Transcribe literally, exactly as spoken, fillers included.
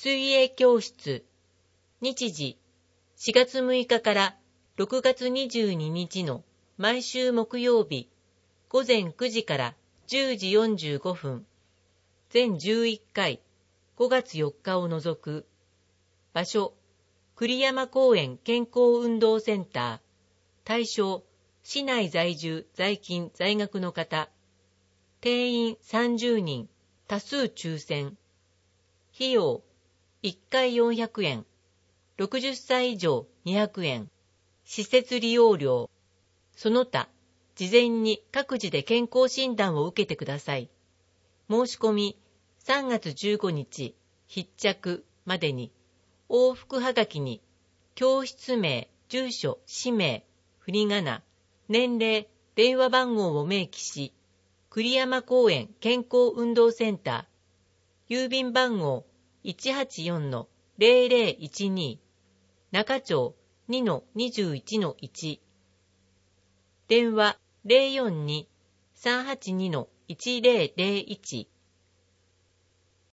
水泳教室。日時、しがつむいかからろくがつにじゅうににちの毎週木曜日、ごぜんくじからじゅうじよんじゅうごふん。全じゅういっかい、ごがつよっかを除く。場所、栗山公園健康運動センター。対象、市内在住在勤在学の方。定員さんじゅうにん、多数抽選。費用、いっかいよんひゃくえん、ろくじゅっさい以上にひゃくえん。施設利用料。その他、事前に各自で健康診断を受けてください。申し込み、さんがつじゅうごにち、必着までに、往復はがきに、教室名、住所、氏名、振り仮名、年齢、電話番号を明記し、栗山公園健康運動センター、郵便番号 いちはちよんのぜろぜろいちに、中町 にのにじゅういちのいち、電話 ゼロよんに さんはちにのいちぜろぜろいち